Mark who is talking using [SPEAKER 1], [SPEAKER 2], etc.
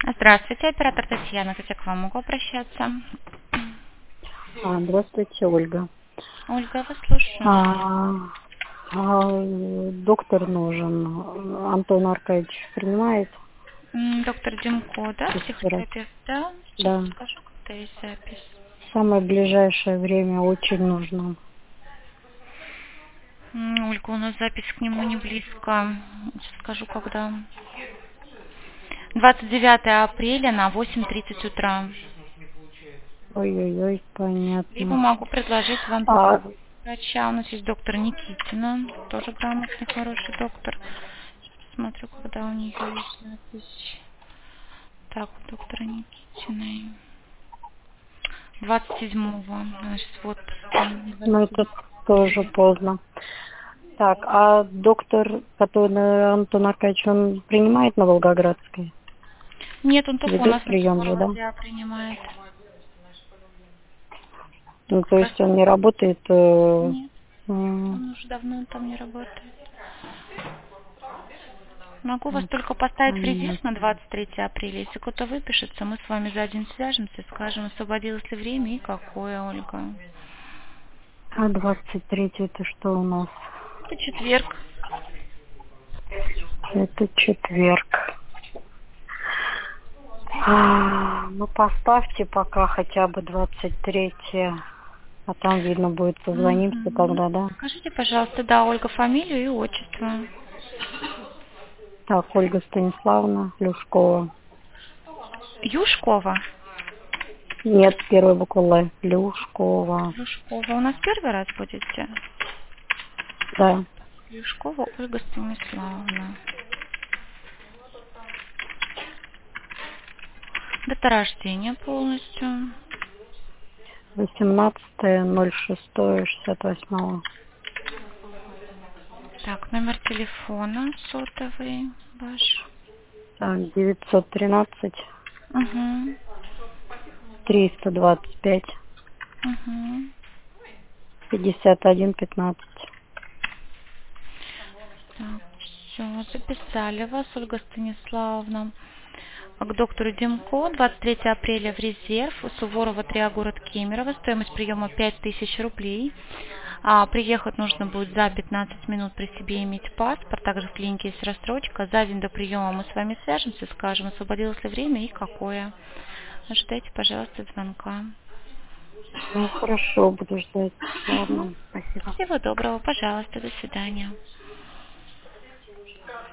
[SPEAKER 1] Здравствуйте, оператор Татьяна. Как я к вам могу обращаться?
[SPEAKER 2] Здравствуйте, Ольга.
[SPEAKER 1] Ольга, я вас слушаю.
[SPEAKER 2] Доктор нужен. Антон Аркадьевич принимает
[SPEAKER 1] Доктор Демко, да,
[SPEAKER 2] регистрацию?
[SPEAKER 1] психотерапевт, да? Сейчас
[SPEAKER 2] Да.
[SPEAKER 1] скажу, когда есть запись.
[SPEAKER 2] В самое ближайшее время очень нужно.
[SPEAKER 1] Ольга, у нас запись к нему не близко. Сейчас скажу, когда. 29 апреля на 8:30 утра.
[SPEAKER 2] Ой-ой-ой,
[SPEAKER 1] Либо
[SPEAKER 2] понятно.
[SPEAKER 1] могу предложить вам
[SPEAKER 2] А,
[SPEAKER 1] другого врача. У нас есть доктор Никитина, тоже грамотный, хороший доктор. Смотрю, когда у нее есть запись. Так, у доктора Никитиной. 27-го. Она сейчас в отпуске.
[SPEAKER 2] ну, это
[SPEAKER 1] 27-го
[SPEAKER 2] тоже
[SPEAKER 1] апреля.
[SPEAKER 2] поздно. Так, а доктор, который Антон Аркадьевич, он принимает на Волгоградской?
[SPEAKER 1] Нет, он только у
[SPEAKER 2] Ведет
[SPEAKER 1] нас на
[SPEAKER 2] прием же, да?
[SPEAKER 1] Кисловодья принимает.
[SPEAKER 2] Ну, то
[SPEAKER 1] Как раз
[SPEAKER 2] есть он не работает.
[SPEAKER 1] нет, он уже давно там не работает. Могу вас только поставить в резерв на
[SPEAKER 2] Понятно.
[SPEAKER 1] 23 апреля. Если кто-то выпишется, мы с вами за день свяжемся, скажем, освободилось ли время и какое, Ольга.
[SPEAKER 2] А 23 это что у нас?
[SPEAKER 1] Это четверг.
[SPEAKER 2] Это четверг. Ну, поставьте пока хотя бы 23, а там видно будет, созвонимся
[SPEAKER 1] Мгм.
[SPEAKER 2] тогда, да?
[SPEAKER 1] Скажите, пожалуйста, да, Ольга, фамилию и отчество.
[SPEAKER 2] Так, Ольга Станиславовна Люшкова.
[SPEAKER 1] Юшкова.
[SPEAKER 2] Нет, первая буква Л. Люшкова.
[SPEAKER 1] Юшкова. У нас первый раз будете?
[SPEAKER 2] Да,
[SPEAKER 1] Юшкова Ольга Станиславовна. Дата рождения полностью.
[SPEAKER 2] 18.06.68.
[SPEAKER 1] Так, номер телефона сотовый ваш.
[SPEAKER 2] Так, 913
[SPEAKER 1] Угу.
[SPEAKER 2] 325
[SPEAKER 1] Угу.
[SPEAKER 2] 51 15.
[SPEAKER 1] Так, все, записали вас, Ольга Станиславовна. К доктору Демко 23 апреля в резерв у Суворова 3, город Кемерово. Стоимость приема 5000 рублей. Приехать нужно будет за 15 минут, при себе иметь паспорт. Также в клинике есть рассрочка. За день до приема мы с вами свяжемся, скажем, освободилось ли время и какое. Ожидайте, пожалуйста, звонка.
[SPEAKER 2] Ну, хорошо, буду ждать. Ладно, спасибо.
[SPEAKER 1] Всего доброго, пожалуйста, до свидания.